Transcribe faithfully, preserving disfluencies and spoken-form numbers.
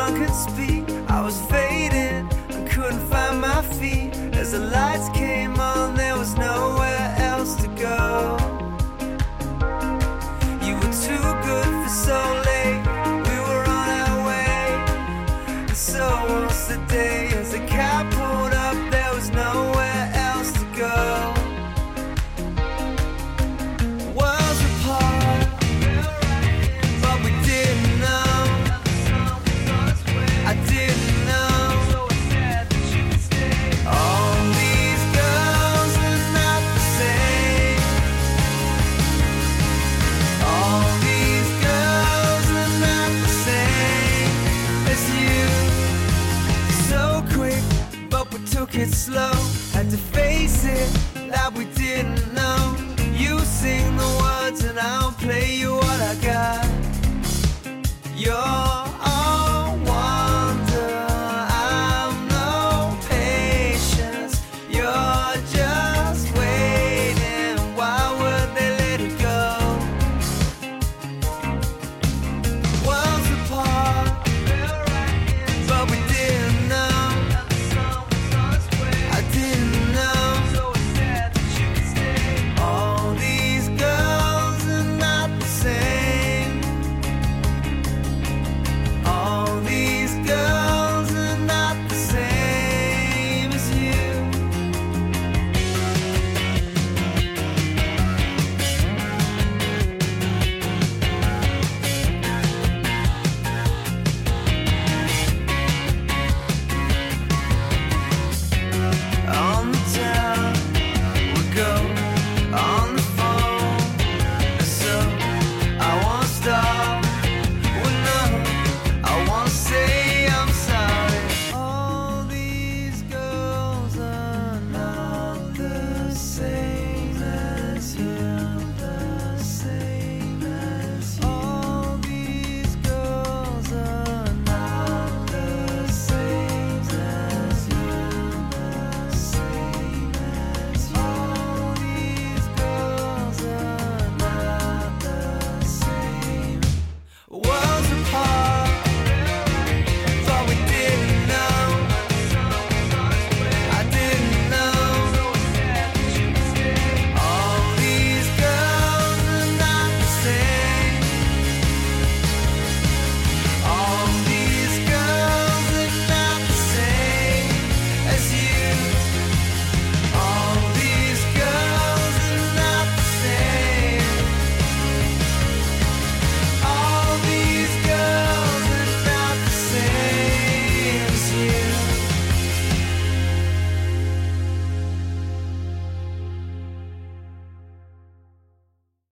tongue could speak. I was fading, I couldn't find my feet. As the lights came on, there was nowhere else to go. You were too good for so late, we were on our way. And so was the day, as the cab pulled up, there was nowhere else to go. Worlds apart, but we didn't know. I didn't know. All these girls are not the same. All these girls are not the same as you. So quick, but we took it slow. Had to face it that we didn't know. You sing the words and I'll play you what I got. You're